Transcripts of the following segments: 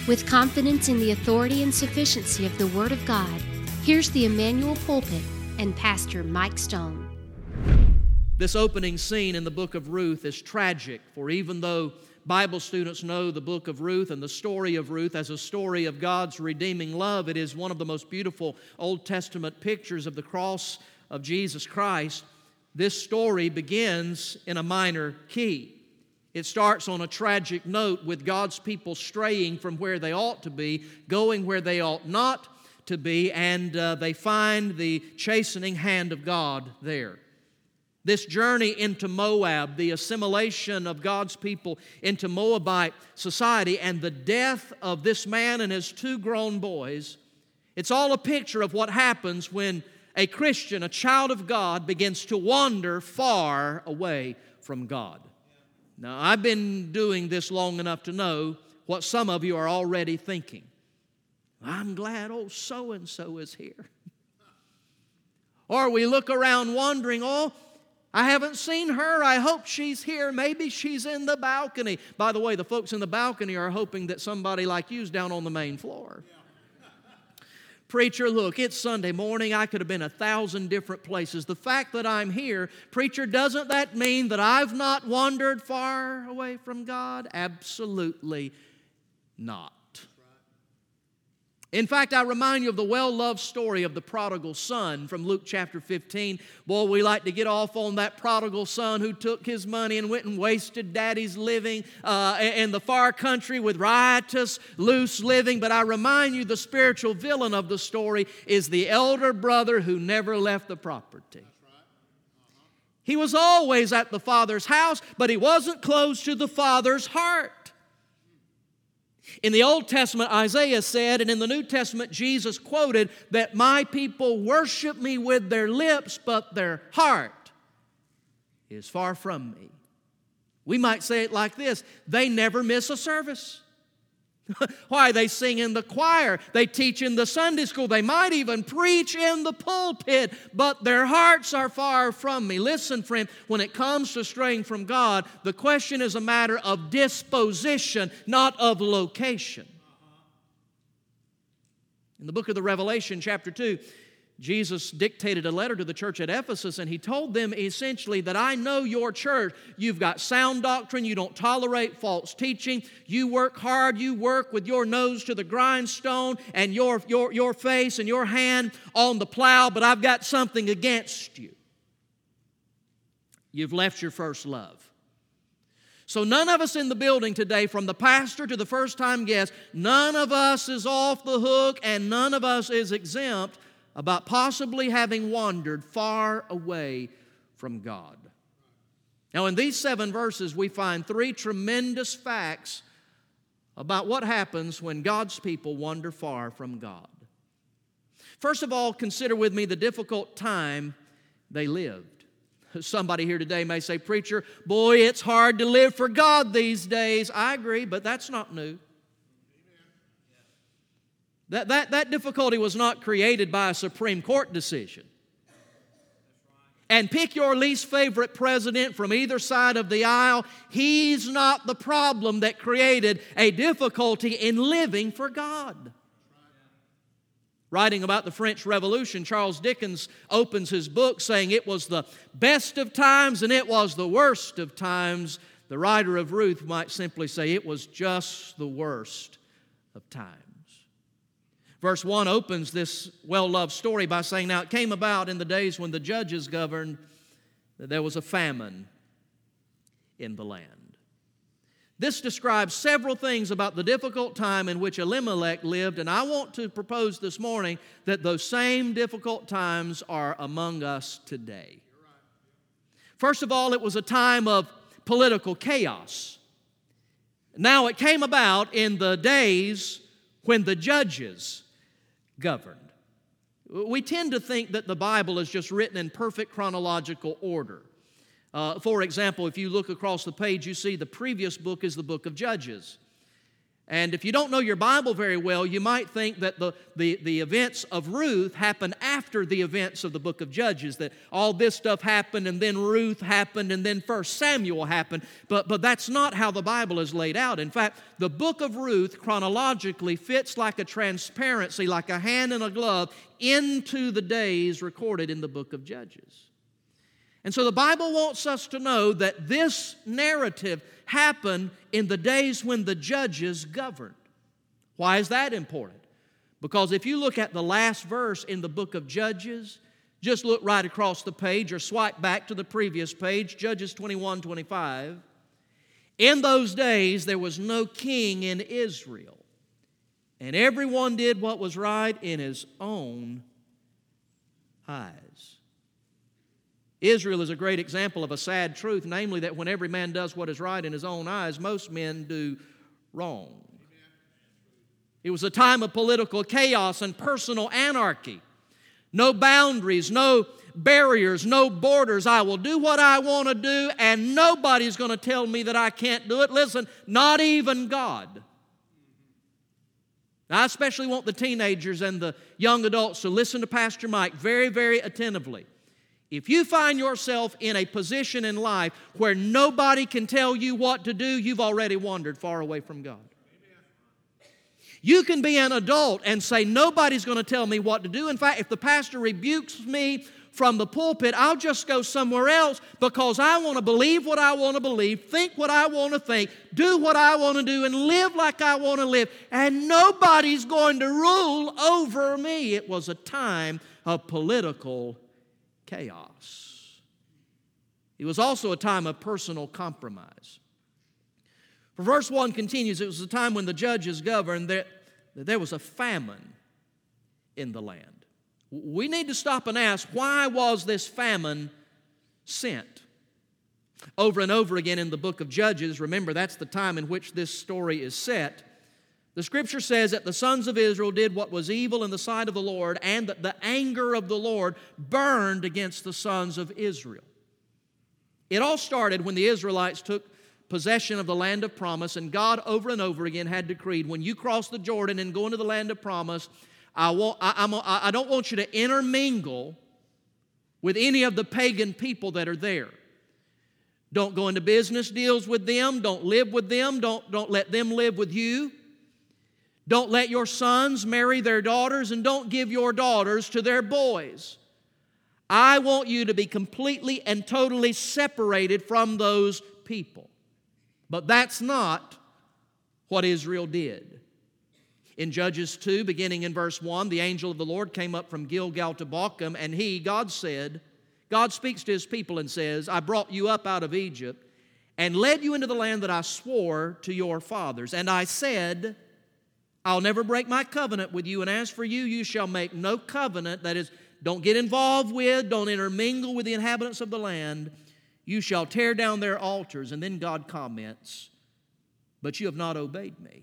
With confidence in the authority and sufficiency of the Word of God, here's the Emmanuel Pulpit and Pastor Mike Stone. This opening scene in the book of Ruth is tragic, for even though Bible students know the book of Ruth and the story of Ruth as a story of God's redeeming love, it is one of the most beautiful Old Testament pictures of the cross of Jesus Christ. This story begins in a minor key. It starts on a tragic note with God's people straying from where they ought to be, going where they ought not to be, and they find the chastening hand of God there. This journey into Moab, the assimilation of God's people into Moabite society, and the death of this man and his two grown boys, it's all a picture of what happens when a Christian, a child of God, begins to wander far away from God. Now, I've been doing this long enough to know what some of you are already thinking. I'm glad old so-and-so is here. Or we look around wondering, I haven't seen her. I hope she's here. Maybe she's in the balcony. By the way, the folks in the balcony are hoping that somebody like you's down on the main floor. Preacher, look, it's Sunday morning. I could have been 1,000 different places. The fact that I'm here, preacher, doesn't that mean that I've not wandered far away from God? Absolutely not. In fact, I remind you of the well-loved story of the prodigal son from Luke chapter 15. Boy, we like to get off on that prodigal son who took his money and went and wasted daddy's living in the far country with riotous, loose living. But I remind you, the spiritual villain of the story is the elder brother who never left the property. He was always at the father's house, but he wasn't close to the father's heart. In the Old Testament, Isaiah said, and in the New Testament, Jesus quoted, that my people worship me with their lips, but their heart is far from me. We might say it like this: they never miss a service. Why? They sing in the choir, they teach in the Sunday school, they might even preach in the pulpit, but their hearts are far from me. Listen, friend, when it comes to straying from God, the question is a matter of disposition, not of location. In the book of the Revelation, chapter 2, Jesus dictated a letter to the church at Ephesus, and he told them essentially that I know your church. You've got sound doctrine. You don't tolerate false teaching. You work hard. You work with your nose to the grindstone and your face and your hand on the plow, but I've got something against you. You've left your first love. So none of us in the building today, from the pastor to the first-time guest, none of us is off the hook and none of us is exempt about possibly having wandered far away from God. Now, in these 7 verses, we find 3 tremendous facts about what happens when God's people wander far from God. First of all, consider with me the difficult time they lived. Somebody here today may say, preacher, boy, it's hard to live for God these days. I agree, but that's not new. That difficulty was not created by a Supreme Court decision. And pick your least favorite president from either side of the aisle, he's not the problem that created a difficulty in living for God. Writing about the French Revolution, Charles Dickens opens his book saying it was the best of times and it was the worst of times. The writer of Ruth might simply say it was just the worst of times. Verse 1 opens this well-loved story by saying, now it came about in the days when the judges governed that there was a famine in the land. This describes several things about the difficult time in which Elimelech lived, and I want to propose this morning that those same difficult times are among us today. First of all, it was a time of political chaos. Now, it came about in the days when the judges governed. We tend to think that the Bible is just written in perfect chronological order. For example, if you look across the page, you see the previous book is the book of Judges. And if you don't know your Bible very well, you might think that the events of Ruth happened after the events of the book of Judges, that all this stuff happened and then Ruth happened and then 1 Samuel happened. But that's not how the Bible is laid out. In fact, the book of Ruth chronologically fits like a transparency, like a hand in a glove, into the days recorded in the book of Judges. And so the Bible wants us to know that this narrative happened in the days when the judges governed. Why is that important? Because if you look at the last verse in the book of Judges, just look right across the page or swipe back to the previous page, Judges 21:25. In those days there was no king in Israel, and everyone did what was right in his own eyes. Israel is a great example of a sad truth, namely that when every man does what is right in his own eyes, most men do wrong. It was a time of political chaos and personal anarchy. No boundaries, no barriers, no borders. I will do what I want to do, and nobody's going to tell me that I can't do it. Listen, not even God. Now, I especially want the teenagers and the young adults to listen to Pastor Mike very, very attentively. If you find yourself in a position in life where nobody can tell you what to do, you've already wandered far away from God. You can be an adult and say, nobody's going to tell me what to do. In fact, if the pastor rebukes me from the pulpit, I'll just go somewhere else because I want to believe what I want to believe, think what I want to think, do what I want to do, and live like I want to live. And nobody's going to rule over me. It was a time of political chaos. It was also a time of personal compromise. For verse 1 continues, it was a time when the judges governed, that there was a famine in the land. We need to stop and ask, why was this famine sent? Over and over again in the book of Judges, remember that's the time in which this story is set, the Scripture says that the sons of Israel did what was evil in the sight of the Lord, and that the anger of the Lord burned against the sons of Israel. It all started when the Israelites took possession of the land of promise, and God over and over again had decreed, when you cross the Jordan and go into the land of promise, I don't want you to intermingle with any of the pagan people that are there. Don't go into business deals with them. Don't live with them. Don't let them live with you. Don't let your sons marry their daughters, and don't give your daughters to their boys. I want you to be completely and totally separated from those people. But that's not what Israel did. In Judges 2, beginning in verse 1, the angel of the Lord came up from Gilgal to Bochum, and God speaks to His people and says, I brought you up out of Egypt and led you into the land that I swore to your fathers. And I said, I'll never break my covenant with you, and as for you, you shall make no covenant. That is, don't get involved with, don't intermingle with the inhabitants of the land. You shall tear down their altars. And then God comments, but you have not obeyed me.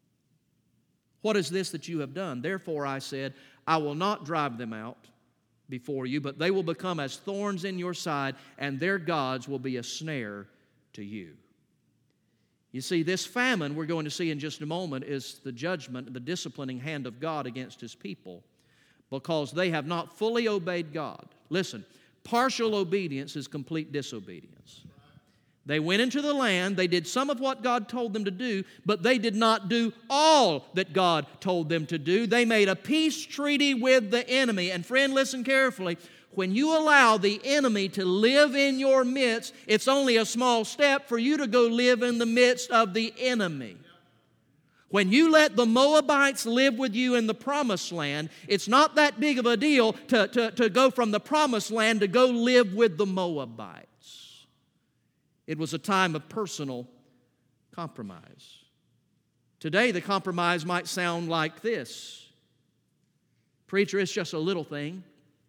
What is this that you have done? Therefore I said, I will not drive them out before you, but they will become as thorns in your side, and their gods will be a snare to you. You see, this famine we're going to see in just a moment is the judgment, the disciplining hand of God against His people because they have not fully obeyed God. Listen, partial obedience is complete disobedience. They went into the land, they did some of what God told them to do, but they did not do all that God told them to do. They made a peace treaty with the enemy. And friend, listen carefully. When you allow the enemy to live in your midst, it's only a small step for you to go live in the midst of the enemy. When you let the Moabites live with you in the promised land, it's not that big of a deal to go from the promised land to go live with the Moabites. It was a time of personal compromise. Today, the compromise might sound like this. Preacher, it's just a little thing.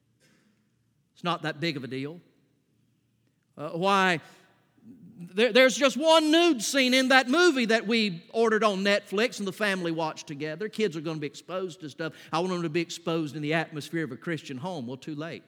It's not that big of a deal. There's just one nude scene in that movie that we ordered on Netflix and the family watched together. Kids are going to be exposed to stuff. I want them to be exposed in the atmosphere of a Christian home. Well, too late.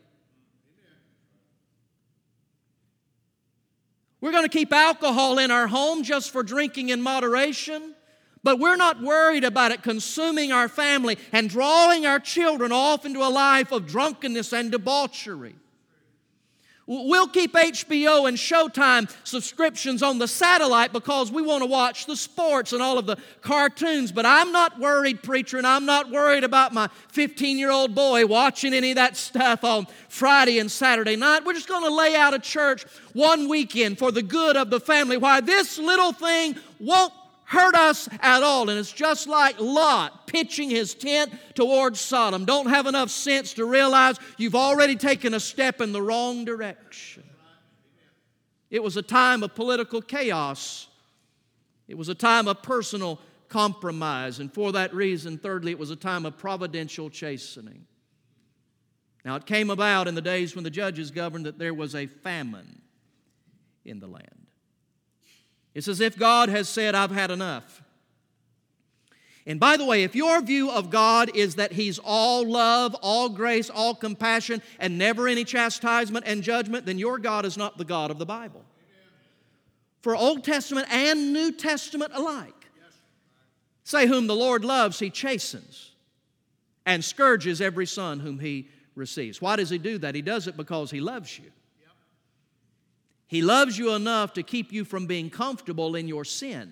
We're going to keep alcohol in our home just for drinking in moderation. But we're not worried about it consuming our family and drawing our children off into a life of drunkenness and debauchery. We'll keep HBO and Showtime subscriptions on the satellite because we want to watch the sports and all of the cartoons. But I'm not worried, preacher, and I'm not worried about my 15-year-old boy watching any of that stuff on Friday and Saturday night. We're just going to lay out a church one weekend for the good of the family. Why, this little thing won't hurt us at all. And it's just like Lot pitching his tent towards Sodom. Don't have enough sense to realize you've already taken a step in the wrong direction. It was a time of political chaos. It was a time of personal compromise. And for that reason, thirdly, it was a time of providential chastening. Now, it came about in the days when the judges governed that there was a famine in the land. It's as if God has said, I've had enough. And by the way, if your view of God is that He's all love, all grace, all compassion, and never any chastisement and judgment, then your God is not the God of the Bible. For Old Testament and New Testament alike. Say, whom the Lord loves, He chastens and scourges every son whom He receives. Why does He do that? He does it because He loves you. He loves you enough to keep you from being comfortable in your sin.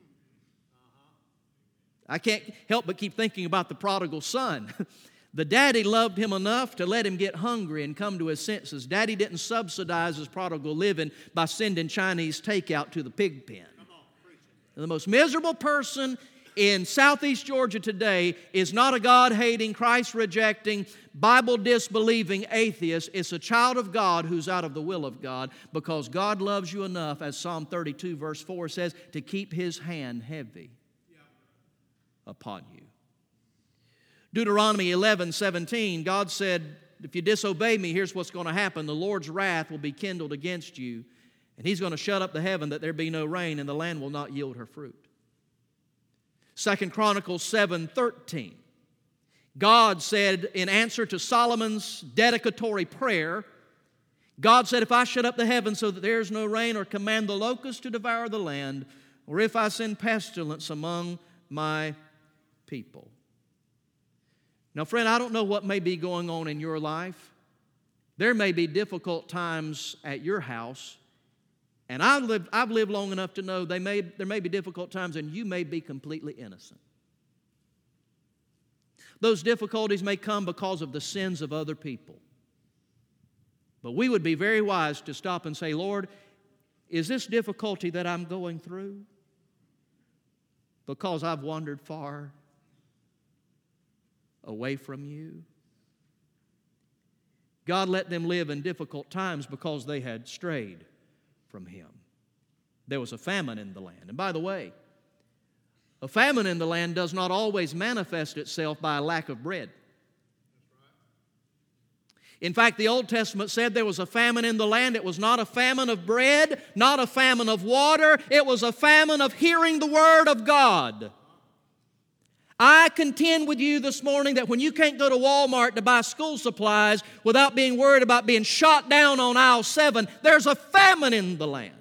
I can't help but keep thinking about the prodigal son. The daddy loved him enough to let him get hungry and come to his senses. Daddy didn't subsidize his prodigal living by sending Chinese takeout to the pig pen. The most miserable person in southeast Georgia today is not a God-hating, Christ-rejecting, Bible-disbelieving atheist. It's a child of God who's out of the will of God because God loves you enough, as Psalm 32 verse 4 says, to keep His hand heavy upon you. Deuteronomy 11:17, God said, if you disobey me, here's what's going to happen. The Lord's wrath will be kindled against you, and He's going to shut up the heaven that there be no rain, and the land will not yield her fruit. 2 Chronicles 7:13. God said in answer to Solomon's dedicatory prayer, God said, if I shut up the heavens so that there is no rain, or command the locusts to devour the land, or if I send pestilence among my people. Now, friend, I don't know what may be going on in your life. There may be difficult times at your house. And I've lived long enough to know there may be difficult times and you may be completely innocent. Those difficulties may come because of the sins of other people. But we would be very wise to stop and say, Lord, is this difficulty that I'm going through because I've wandered far away from you? God let them live in difficult times because they had strayed from Him. There was a famine in the land. And by the way, a famine in the land does not always manifest itself by a lack of bread. In fact, the Old Testament said there was a famine in the land. It was not a famine of bread, not a famine of water. It was a famine of hearing the Word of God. I contend with you this morning that when you can't go to Walmart to buy school supplies without being worried about being shot down on aisle 7, there's a famine in the land.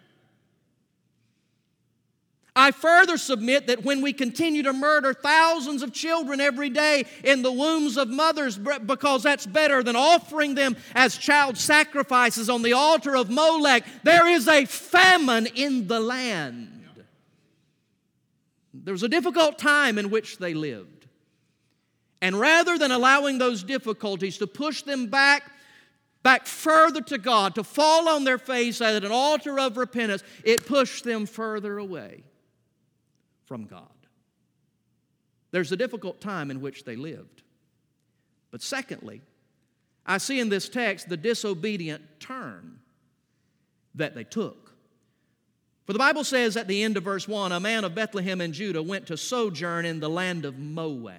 I further submit that when we continue to murder thousands of children every day in the wombs of mothers because that's better than offering them as child sacrifices on the altar of Molech, there is a famine in the land. There was a difficult time in which they lived. And rather than allowing those difficulties to push them back further to God, to fall on their face at an altar of repentance, it pushed them further away from God. There's a difficult time in which they lived. But secondly, I see in this text the disobedient turn that they took. For the Bible says at the end of verse 1, a man of Bethlehem in Judah went to sojourn in the land of Moab.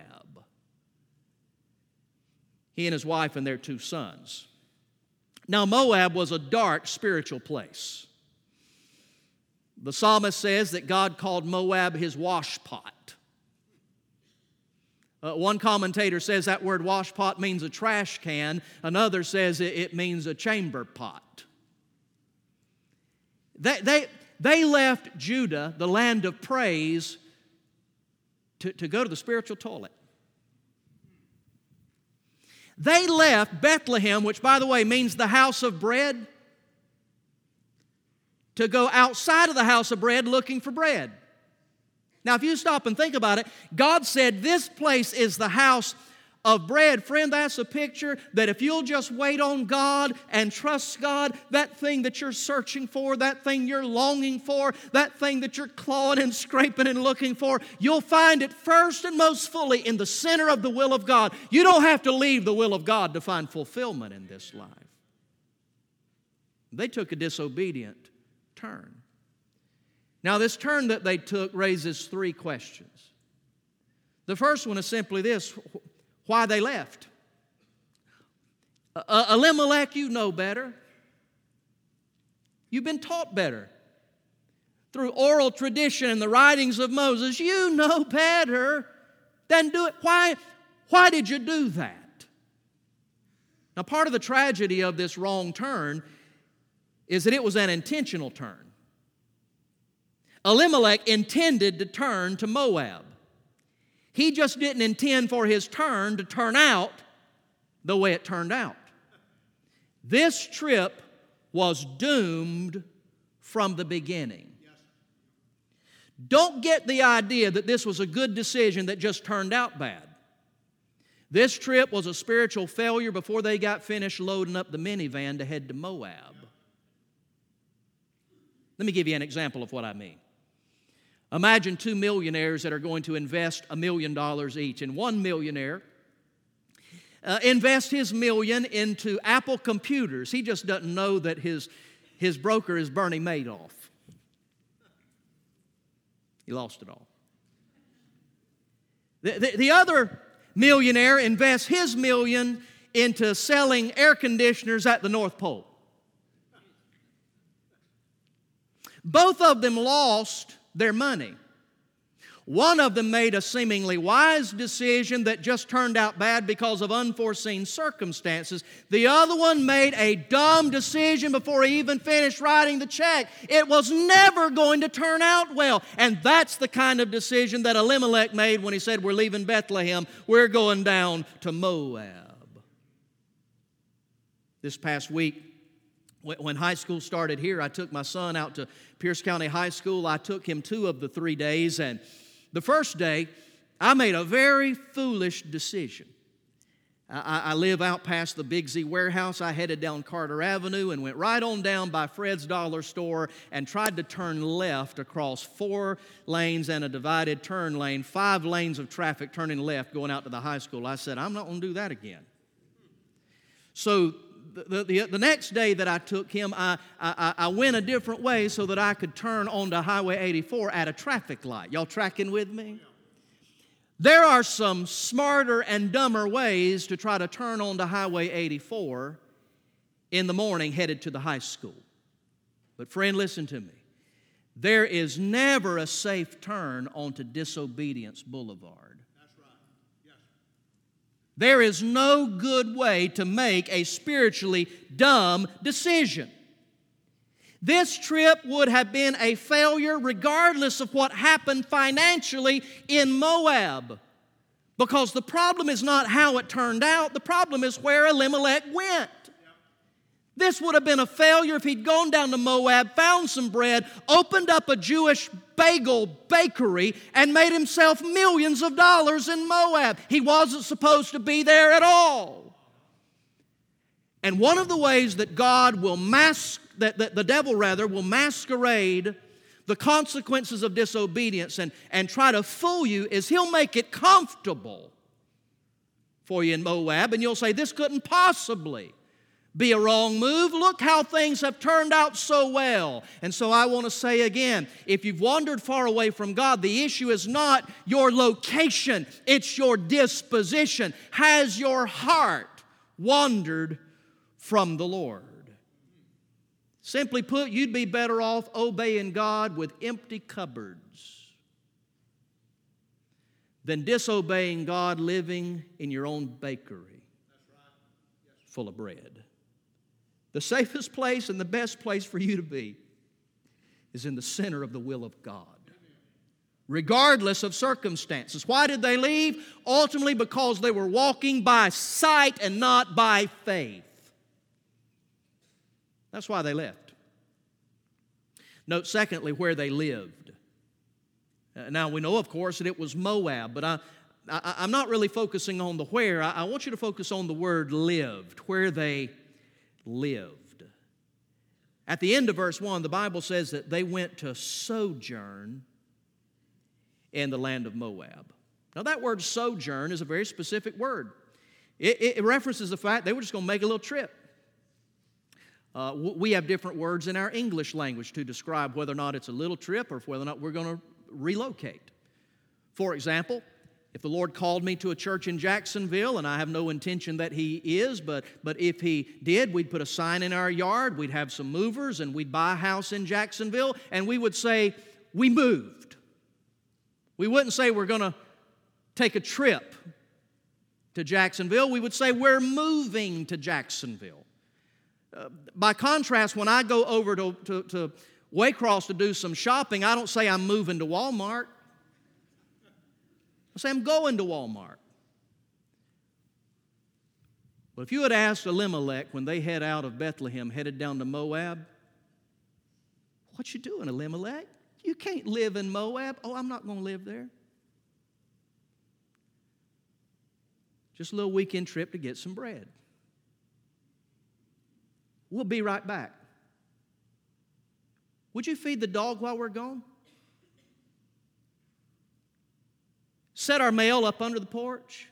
He and his wife and their 2 sons. Now Moab was a dark spiritual place. The psalmist says that God called Moab His washpot. One commentator says that word washpot means a trash can. Another says it means a chamber pot. They left Judah, the land of praise, to go to the spiritual toilet. They left Bethlehem, which, by the way, means the house of bread, to go outside of the house of bread looking for bread. Now, if you stop and think about it, God said this place is the house of bread. Friend, that's a picture that if you'll just wait on God and trust God, that thing that you're searching for, that thing you're longing for, that thing that you're clawing and scraping and looking for, you'll find it first and most fully in the center of the will of God. You don't have to leave the will of God to find fulfillment in this life. They took a disobedient turn. Now, this turn that they took raises three questions. The first one is simply this: why they left. Elimelech, you know better. You've been taught better. Through oral tradition and the writings of Moses, you know better than do it. Why did you do that? Now, part of the tragedy of this wrong turn is that it was an intentional turn. Elimelech intended to turn to Moab. He just didn't intend for his turn to turn out the way it turned out. This trip was doomed from the beginning. Don't get the idea that this was a good decision that just turned out bad. This trip was a spiritual failure before they got finished loading up the minivan to head to Moab. Let me give you an example of what I mean. Imagine two millionaires that are going to invest $1 million each, and one millionaire invests his million into Apple computers. He just doesn't know that his broker is Bernie Madoff. He lost it all. The other millionaire invests his million into selling air conditioners at the North Pole. Both of them lost their money. One of them made a seemingly wise decision that just turned out bad because of unforeseen circumstances. The other one made a dumb decision before he even finished writing the check. It was never going to turn out well. And that's the kind of decision that Elimelech made when he said, we're leaving Bethlehem, we're going down to Moab. This past week, when high school started here, I took my son out to Pierce County High School. I took him 2 of the 3 days, and the first day, I made a very foolish decision. I live out past the Big Z warehouse. I headed down Carter Avenue and went right on down by Fred's Dollar Store and tried to turn left across 4 lanes and a divided turn lane, 5 lanes of traffic turning left going out to the high school. I said, I'm not going to do that again. So the next day that I took him, I went a different way so that I could turn onto Highway 84 at a traffic light. Y'all tracking with me? There are some smarter and dumber ways to try to turn onto Highway 84 in the morning headed to the high school. But friend, listen to me. There is never a safe turn onto Disobedience Boulevard. There is no good way to make a spiritually dumb decision. This trip would have been a failure regardless of what happened financially in Moab. Because the problem is not how it turned out, the problem is where Elimelech went. This would have been a failure if he'd gone down to Moab, found some bread, opened up a Jewish bagel bakery, and made himself millions of dollars in Moab. He wasn't supposed to be there at all. And one of the ways that God will the devil will masquerade the consequences of disobedience and try to fool you is he'll make it comfortable for you in Moab, and you'll say, this couldn't possibly be a wrong move. Look how things have turned out so well. And so I want to say again, if you've wandered far away from God, the issue is not your location, it's your disposition. Has your heart wandered from the Lord? Simply put, you'd be better off obeying God with empty cupboards than disobeying God living in your own bakery full of bread. The safest place and the best place for you to be is in the center of the will of God. regardless of circumstances. Why did they leave? Ultimately, because they were walking by sight and not by faith. That's why they left. Note, secondly, where they lived. Now, we know, of course, that it was Moab, but I'm not really focusing on the where. I want you to focus on the word lived, where they lived. At the end of verse 1, the Bible says that they went to sojourn in the land of Moab. Now, that word sojourn is a very specific word. It references the fact they were just going to make a little trip. We have different words in our English language to describe whether or not it's a little trip or whether or not we're going to relocate. For example, if the Lord called me to a church in Jacksonville, and I have no intention that He is, but if He did, we'd put a sign in our yard, we'd have some movers, and we'd buy a house in Jacksonville, and we would say, we moved. We wouldn't say we're going to take a trip to Jacksonville. We would say we're moving to Jacksonville. By contrast, when I go over to Waycross to do some shopping, I don't say I'm moving to Walmart. I say I'm going to Walmart. Well, if you had asked Elimelech when they head out of Bethlehem, headed down to Moab, what you doing, Elimelech? You can't live in Moab. Oh, I'm not going to live there. Just a little weekend trip to get some bread. We'll be right back. Would you feed the dog while we're gone? Set our mail up under the porch?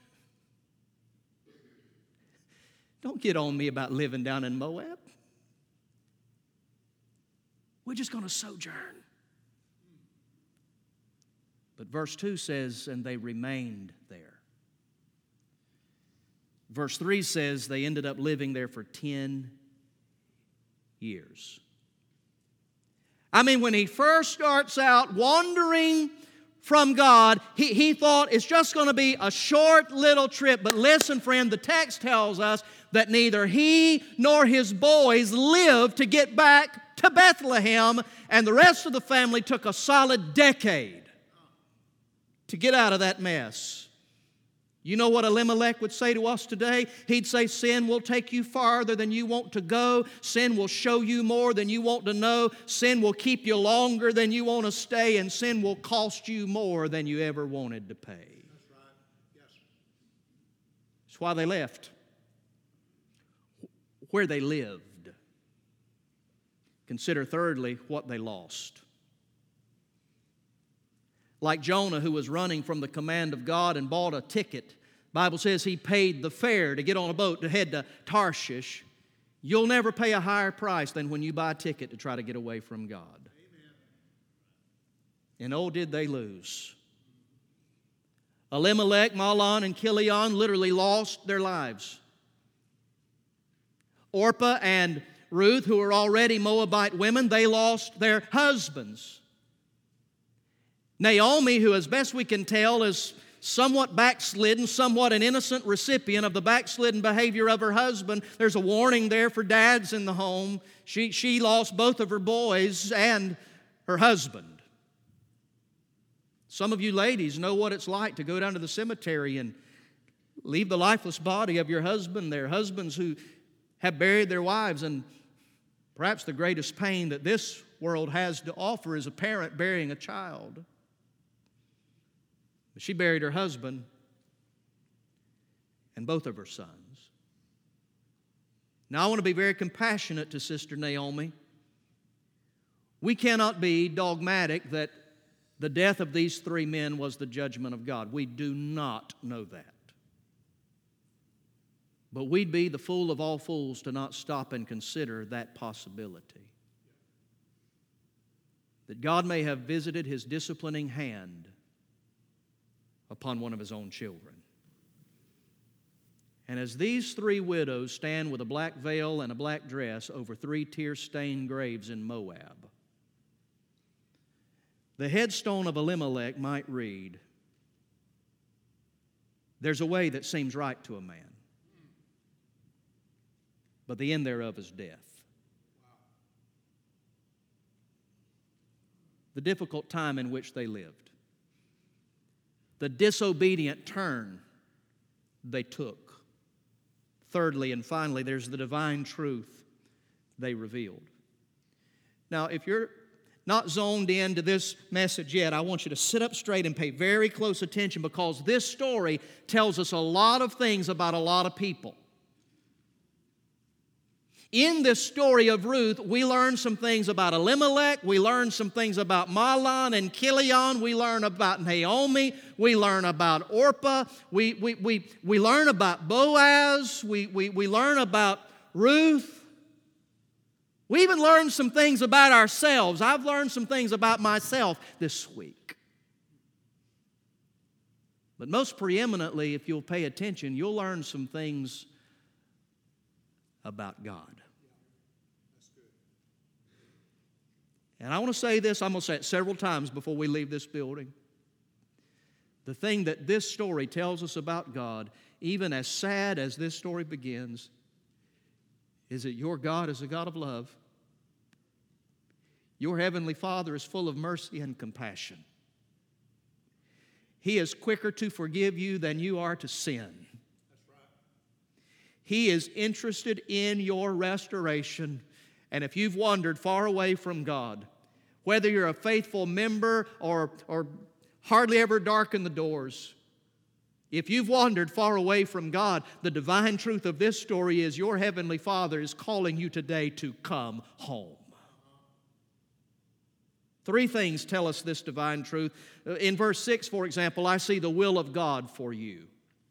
Don't get on me about living down in Moab. We're just going to sojourn. But verse 2 says, and they remained there. Verse 3 says they ended up living there for 10 years. I mean, when he first starts out wandering from God, he thought it's just going to be a short little trip. But listen, friend, the text tells us that neither he nor his boys lived to get back to Bethlehem, and the rest of the family took a solid decade to get out of that mess. You know what Elimelech would say to us today? He'd say, sin will take you farther than you want to go. Sin will show you more than you want to know. Sin will keep you longer than you want to stay. And sin will cost you more than you ever wanted to pay. That's right. Yes. That's why they left. Where they lived. Consider thirdly what they lost. Like Jonah, who was running from the command of God and bought a ticket. The Bible says he paid the fare to get on a boat to head to Tarshish. You'll never pay a higher price than when you buy a ticket to try to get away from God. Amen. And oh, did they lose. Elimelech, Mahlon, and Chilion literally lost their lives. Orpah and Ruth, who were already Moabite women, they lost their husbands. Naomi, who as best we can tell is somewhat backslidden, somewhat an innocent recipient of the backslidden behavior of her husband. There's a warning there for dads in the home. She lost both of her boys and her husband. Some of you ladies know what it's like to go down to the cemetery and leave the lifeless body of your husband, their husbands who have buried their wives. And perhaps the greatest pain that this world has to offer is a parent burying a child. But she buried her husband and both of her sons. Now, I want to be very compassionate to Sister Naomi. We cannot be dogmatic that the death of these three men was the judgment of God. We do not know that. But we'd be the fool of all fools to not stop and consider that possibility. That God may have visited His disciplining hand upon one of His own children. And as these three widows stand with a black veil and a black dress over three tear-stained graves in Moab, the headstone of Elimelech might read, "There's a way that seems right to a man, but the end thereof is death." The difficult time in which they lived. the disobedient turn they took. Thirdly and finally, there's the divine truth they revealed. Now, if you're not zoned into this message yet, I want you to sit up straight and pay very close attention, because this story tells us a lot of things about a lot of people. In this story of Ruth, we learn some things about Elimelech, we learn some things about Mahlon and Chilion, we learn about Naomi, we learn about Orpah, we learn about Boaz, we learn about Ruth. We even learn some things about ourselves. I've learned some things about myself this week. But most preeminently, if you'll pay attention, you'll learn some things about God. And I want to say this, I'm going to say it several times before we leave this building. The thing that this story tells us about God, even as sad as this story begins, is that your God is a God of love. Your Heavenly Father is full of mercy and compassion. He is quicker to forgive you than you are to sin. He is interested in your restoration. And if you've wandered far away from God, whether you're a faithful member or hardly ever darken the doors, if you've wandered far away from God, the divine truth of this story is your Heavenly Father is calling you today to come home. Three things tell us this divine truth. In verse 6, for example, I see the will of God for you.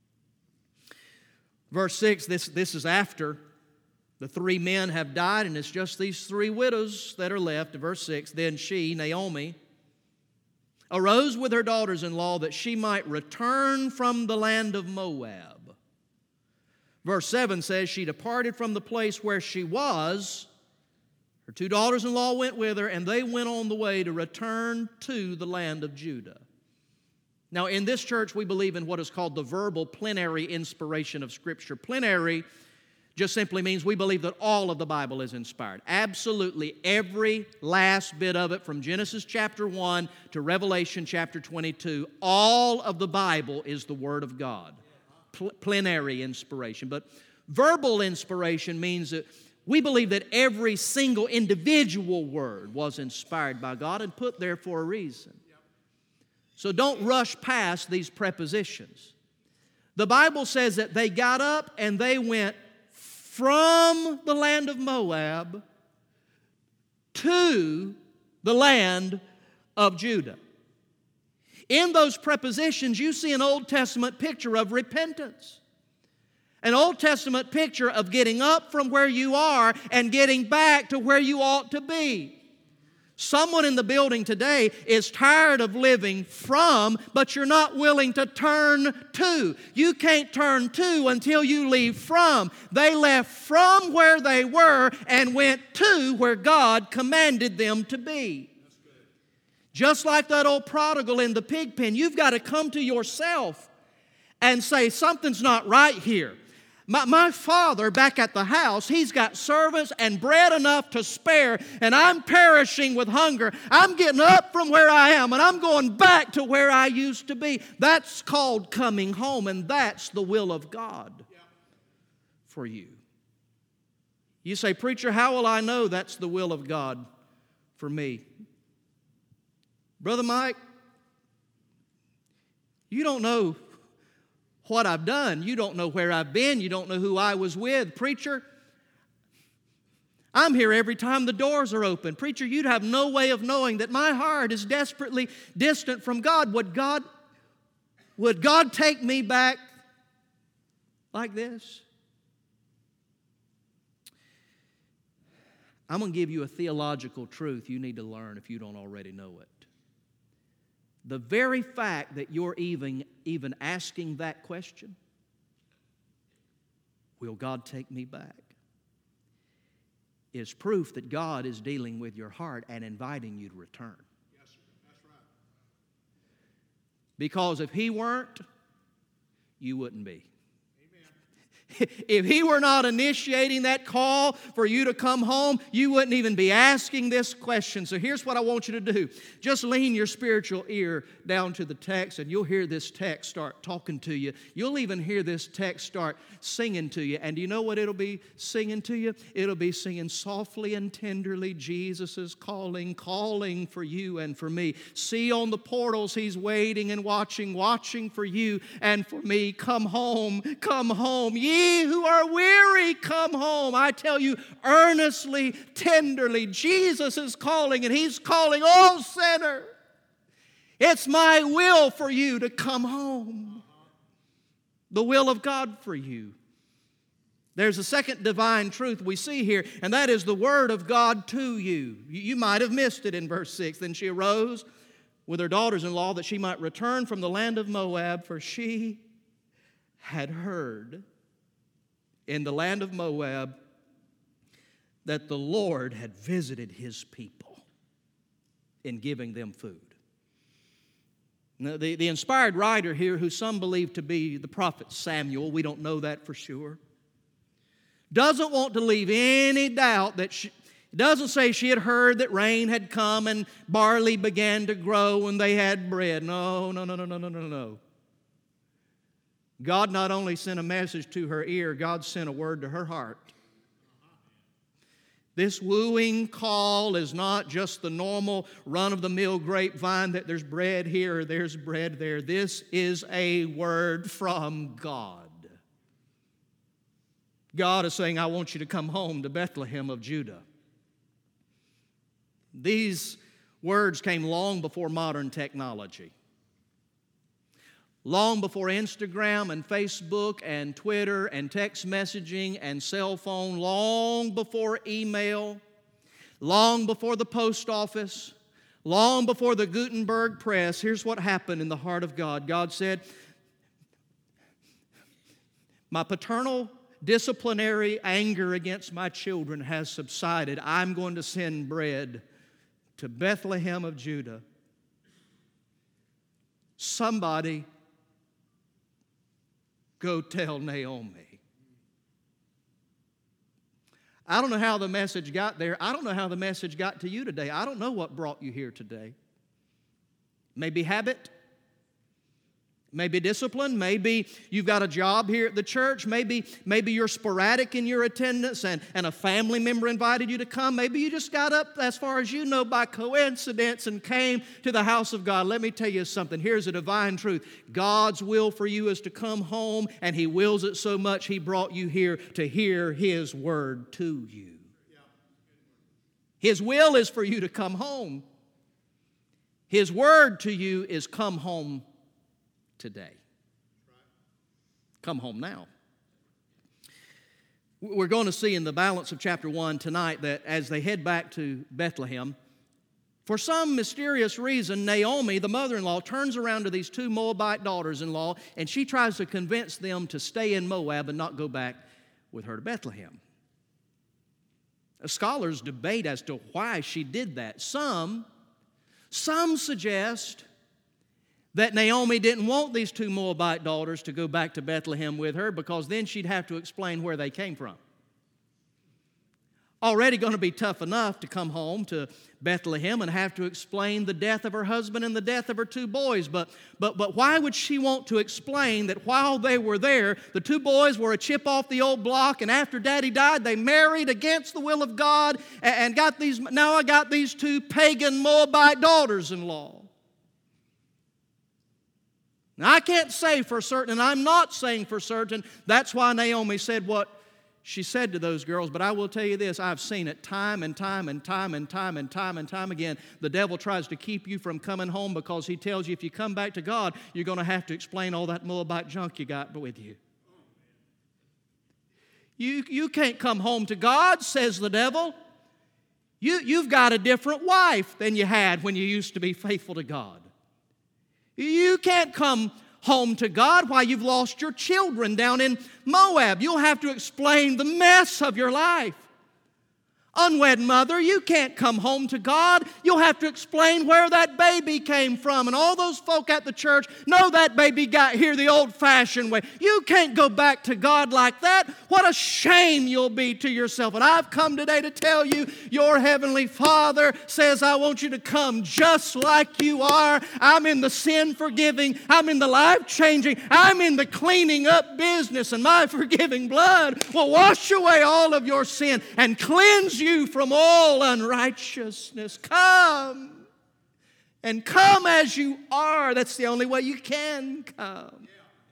Verse 6, this is after the three men have died, and it's just these three widows that are left. Verse 6, then she, Naomi, arose with her daughters-in-law that she might return from the land of Moab. Verse 7 says she departed from the place where she was. Her two daughters-in-law went with her, and they went on the way to return to the land of Judah. Now, in this church, we believe in what is called the verbal plenary inspiration of Scripture. Plenary just simply means we believe that all of the Bible is inspired. Absolutely every last bit of it, from Genesis chapter 1 to Revelation chapter 22, all of the Bible is the Word of God. Plenary inspiration. But verbal inspiration means that we believe that every single individual word was inspired by God and put there for a reason. So don't rush past these prepositions. The Bible says that they got up and they went from the land of Moab to the land of Judah. In those prepositions, you see an Old Testament picture of repentance. An Old Testament picture of getting up from where you are and getting back to where you ought to be. Someone in the building today is tired of living from, but you're not willing to turn to. You can't turn to until you leave from. They left from where they were and went to where God commanded them to be. Just like that old prodigal in the pig pen, you've got to come to yourself and say, something's not right here. My father back at the house, he's got servants and bread enough to spare, and I'm perishing with hunger. I'm getting up from where I am, and I'm going back to where I used to be. That's called coming home, and that's the will of God for you. You say, preacher, how will I know that's the will of God for me? Brother Mike, you don't know what I've done. You don't know where I've been. You don't know who I was with. Preacher, I'm here every time the doors are open. Preacher, you'd have no way of knowing that my heart is desperately distant from God. Would God take me back like this? I'm going to give you a theological truth you need to learn if you don't already know it. The very fact that you're even asking that question, will God take me back, is proof that God is dealing with your heart and inviting you to return. Yes, sir. That's right. Because if He weren't, you wouldn't be. Amen. If He were not initiating that call for you to come home, you wouldn't even be asking this question. So here's what I want you to do. Just lean your spiritual ear down to the text, and you'll hear this text start talking to you. You'll even hear this text start singing to you. And do you know what it'll be singing to you? It'll be singing softly and tenderly, Jesus is calling, calling for you and for me. See on the portals He's waiting and watching for you and for me. Come home, come home. Ye who are weary, come home. I tell you, earnestly, tenderly, Jesus is calling, and He's calling all sinner. It's my will for you to come home. The will of God for you. There's a second divine truth we see here, and that is the word of God to you. You might have missed it in verse 6. Then she arose with her daughters-in-law that she might return from the land of Moab, for she had heard in the land of Moab that the Lord had visited His people in giving them food. Now, the inspired writer here, who some believe to be the prophet Samuel, we don't know that for sure, doesn't want to leave any doubt that it doesn't say she had heard that rain had come and barley began to grow and they had bread. No. God not only sent a message to her ear, God sent a word to her heart. This wooing call is not just the normal run-of-the-mill grapevine that there's bread here or there's bread there. This is a word from God. God is saying, I want you to come home to Bethlehem of Judah. These words came long before modern technology. Long before Instagram and Facebook and Twitter and text messaging and cell phone, long before email, long before the post office, long before the Gutenberg press, here's what happened in the heart of God. God said, my paternal disciplinary anger against my children has subsided. I'm going to send bread to Bethlehem of Judah. Somebody go tell Naomi. I don't know how the message got there. I don't know how the message got to you today. I don't know what brought you here today. Maybe habit. Maybe discipline. Maybe you've got a job here at the church. Maybe you're sporadic in your attendance and a family member invited you to come. Maybe you just got up, as far as you know, by coincidence and came to the house of God. Let me tell you something. Here's a divine truth. God's will for you is to come home, and He wills it so much He brought you here to hear His word to you. His will is for you to come home. His word to you is come home today. Come home now. We're going to see in the balance of chapter 1 tonight that as they head back to Bethlehem, for some mysterious reason, Naomi, the mother-in-law, turns around to these two Moabite daughters-in-law, and she tries to convince them to stay in Moab and not go back with her to Bethlehem. Scholars debate as to why she did that. Some suggest that Naomi didn't want these two Moabite daughters to go back to Bethlehem with her because then she'd have to explain where they came from. Already going to be tough enough to come home to Bethlehem and have to explain the death of her husband and the death of her two boys. But why would she want to explain that while they were there, the two boys were a chip off the old block, and after Daddy died, they married against the will of God and now I got these two pagan Moabite daughters-in-law. Now, I can't say for certain, and I'm not saying for certain, that's why Naomi said what she said to those girls, but I will tell you this, I've seen it time and time again. The devil tries to keep you from coming home because he tells you if you come back to God, you're going to have to explain all that Moabite junk you got with you. You can't come home to God, says the devil. You've got a different wife than you had when you used to be faithful to God. You can't come home to God while you've lost your children down in Moab. You'll have to explain the mess of your life. Unwed mother, you can't come home to God. You'll have to explain where that baby came from. And all those folk at the church know that baby got here the old-fashioned way. You can't go back to God like that. What a shame you'll be to yourself. And I've come today to tell you, your Heavenly Father says, I want you to come just like you are. I'm in the sin-forgiving. I'm in the life-changing. I'm in the cleaning up business. And my forgiving blood will wash away all of your sin and cleanse you from all unrighteousness. Come, and come as you are. That's the only way you can come.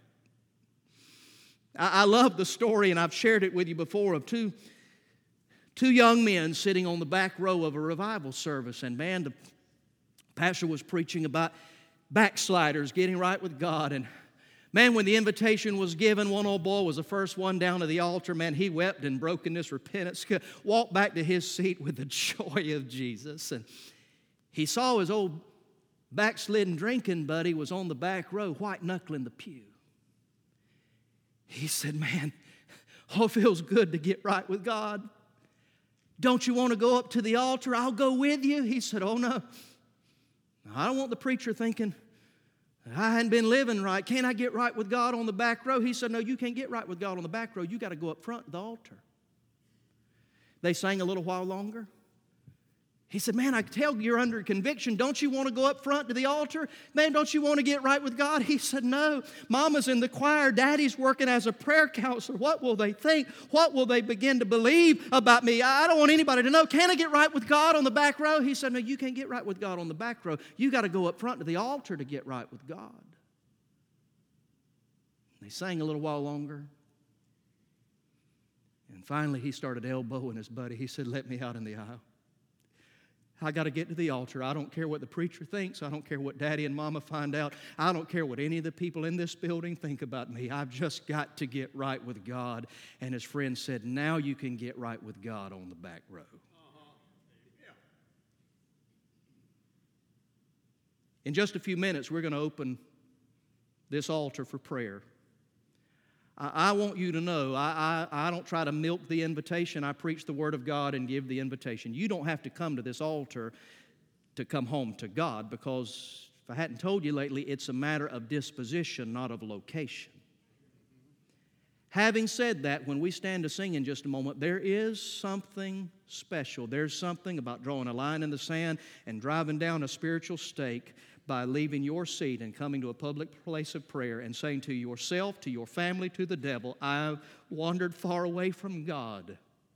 I love the story, and I've shared it with you before, of two young men sitting on the back row of a revival service. And man, the pastor was preaching about backsliders getting right with God. And man, when the invitation was given, one old boy was the first one down to the altar. Man, he wept in brokenness, repentance, walked back to his seat with the joy of Jesus. And he saw his old backslidden drinking buddy was on the back row, white-knuckling the pew. He said, man, oh, it feels good to get right with God. Don't you want to go up to the altar? I'll go with you. He said, oh, no. I don't want the preacher thinking I hadn't been living right. Can't I get right with God on the back row? He said, no, you can't get right with God on the back row. You got to go up front to the altar. They sang a little while longer. He said, man, I can tell you're under conviction. Don't you want to go up front to the altar? Man, don't you want to get right with God? He said, no. Mama's in the choir. Daddy's working as a prayer counselor. What will they think? What will they begin to believe about me? I don't want anybody to know. Can I get right with God on the back row? He said, no, you can't get right with God on the back row. You got to go up front to the altar to get right with God. They sang a little while longer. And finally, he started elbowing his buddy. He said, let me out in the aisle. I got to get to the altar. I don't care what the preacher thinks. I don't care what Daddy and Mama find out. I don't care what any of the people in this building think about me. I've just got to get right with God. And his friend said, now you can get right with God on the back row. In just a few minutes, we're going to open this altar for prayer. I want you to know, I don't try to milk the invitation. I preach the Word of God and give the invitation. You don't have to come to this altar to come home to God, because if I hadn't told you lately, it's a matter of disposition, not of location. Having said that, when we stand to sing in just a moment, there is something special. There's something about drawing a line in the sand and driving down a spiritual stake by leaving your seat and coming to a public place of prayer and saying to yourself, to your family, to the devil, I've wandered far away from God,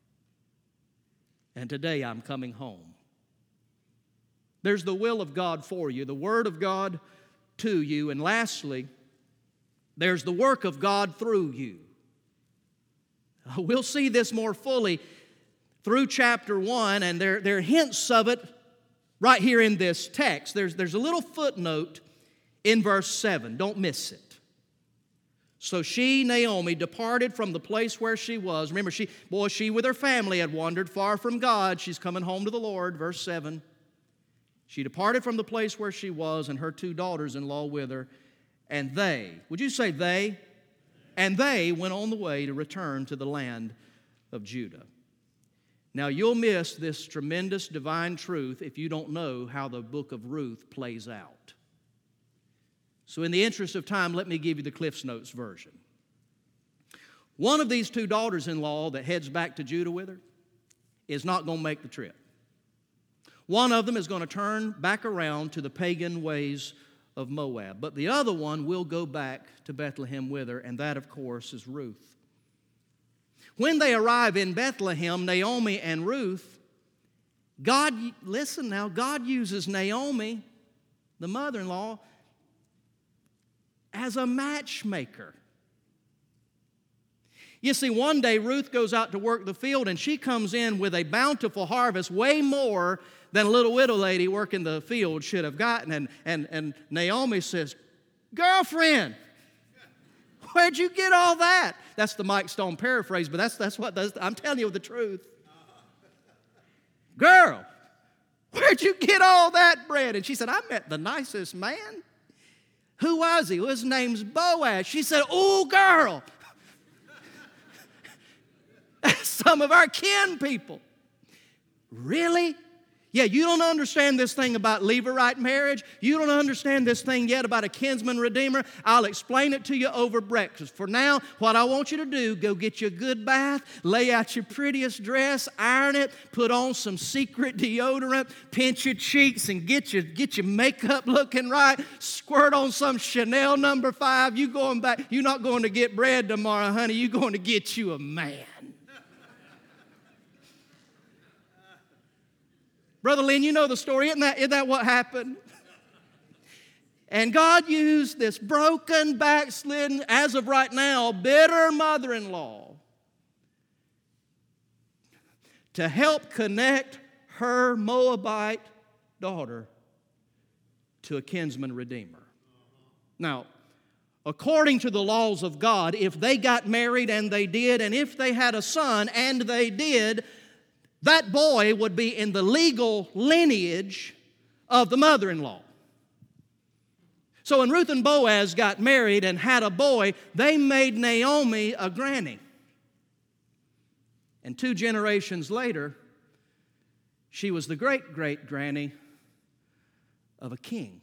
and today I'm coming home. There's the will of God for you, the Word of God to you, and lastly, there's the work of God through you. We'll see this more fully through chapter 1, and there are hints of it right here in this text. There's a little footnote in verse 7. Don't miss it. So she, Naomi, departed from the place where she was. Remember, she with her family had wandered far from God. She's coming home to the Lord. Verse 7. She departed from the place where she was, and her 2 daughters-in-law with her. And they, would you say they? And they went on the way to return to the land of Judah. Now, you'll miss this tremendous divine truth if you don't know how the book of Ruth plays out. So in the interest of time, let me give you the Cliff's Notes version. One of these 2 daughters-in-law that heads back to Judah with her is not going to make the trip. One of them is going to turn back around to the pagan ways of Moab. But the other one will go back to Bethlehem with her, and that, of course, is Ruth. When they arrive in Bethlehem, Naomi and Ruth, God uses Naomi, the mother-in-law, as a matchmaker. You see, one day Ruth goes out to work the field, and she comes in with a bountiful harvest, way more than a little widow lady working the field should have gotten. And Naomi says, girlfriend, where'd you get all that? That's the Mike Stone paraphrase, but I'm telling you the truth. Girl, where'd you get all that bread? And she said, I met the nicest man. Who was he? Well, his name's Boaz. She said, oh, girl. That's some of our kin people. Really? Yeah, you don't understand this thing about Levirate marriage. You don't understand this thing yet about a kinsman redeemer. I'll explain it to you over breakfast. For now, what I want you to do, go get you a good bath, lay out your prettiest dress, iron it, put on some secret deodorant, pinch your cheeks and get your makeup looking right, squirt on some Chanel No. 5. You going back, you're not going to get bread tomorrow, honey. You're going to get you a man. Brother Lynn, you know the story. Isn't that what happened? And God used this broken, backslidden, as of right now, bitter mother-in-law to help connect her Moabite daughter to a kinsman redeemer. Now, according to the laws of God, if they got married, and they did, and if they had a son, and they did, that boy would be in the legal lineage of the mother-in-law. So when Ruth and Boaz got married and had a boy, they made Naomi a granny. And 2 generations later, she was the great-great-granny of a king.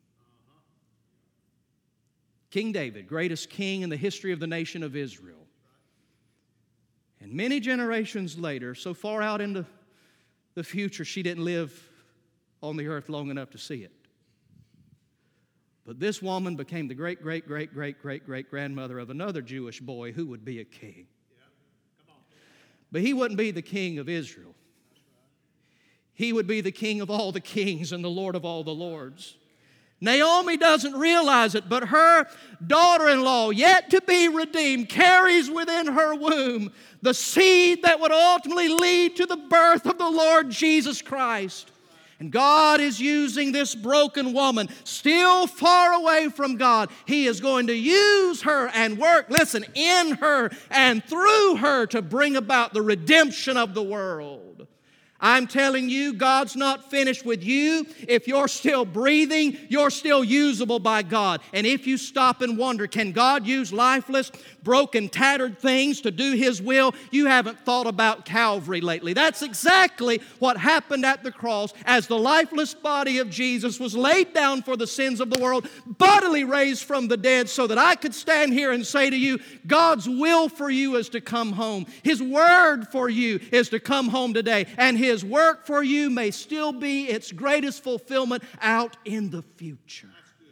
King David, greatest king in the history of the nation of Israel. And many generations later, so far out into the future, she didn't live on the earth long enough to see it. But this woman became the great-great-great-great-great-grandmother of another Jewish boy who would be a king. But he wouldn't be the king of Israel. He would be the king of all the kings and the Lord of all the lords. Naomi doesn't realize it, but her daughter-in-law, yet to be redeemed, carries within her womb the seed that would ultimately lead to the birth of the Lord Jesus Christ. And God is using this broken woman, still far away from God. He is going to use her and work, listen, in her and through her to bring about the redemption of the world. I'm telling you, God's not finished with you. If you're still breathing, you're still usable by God. And if you stop and wonder, can God use lifeless, broken, tattered things to do His will? You haven't thought about Calvary lately. That's exactly what happened at the cross as the lifeless body of Jesus was laid down for the sins of the world, bodily raised from the dead, so that I could stand here and say to you, God's will for you is to come home. His word for you is to come home today. And His work for you may still be its greatest fulfillment out in the future.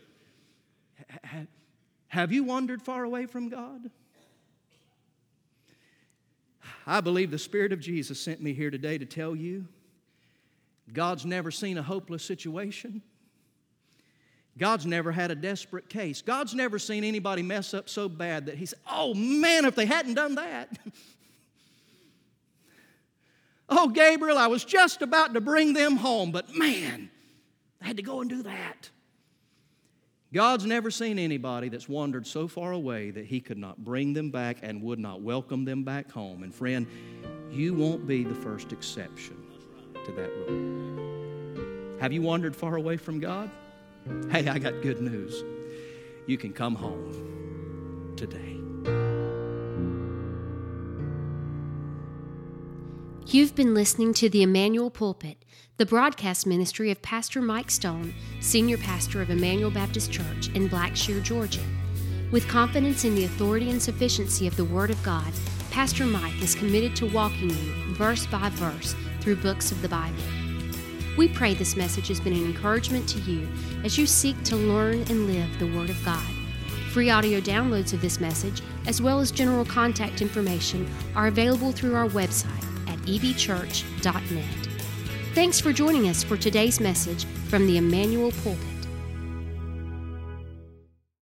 Have you wandered far away from God? I believe the Spirit of Jesus sent me here today to tell you God's never seen a hopeless situation. God's never had a desperate case. God's never seen anybody mess up so bad that He said, oh man, if they hadn't done that. Oh, Gabriel, I was just about to bring them home, but man, I had to go and do that. God's never seen anybody that's wandered so far away that He could not bring them back and would not welcome them back home. And friend, you won't be the first exception to that rule. Have you wandered far away from God? Hey, I got good news. You can come home today. You've been listening to the Emmanuel Pulpit, the broadcast ministry of Pastor Mike Stone, Senior Pastor of Emmanuel Baptist Church in Blackshear, Georgia. With confidence in the authority and sufficiency of the Word of God, Pastor Mike is committed to walking you verse by verse through books of the Bible. We pray this message has been an encouragement to you as you seek to learn and live the Word of God. Free audio downloads of this message, as well as general contact information, are available through our website at ebchurch.net. Thanks for joining us for today's message from the Emmanuel Pulpit.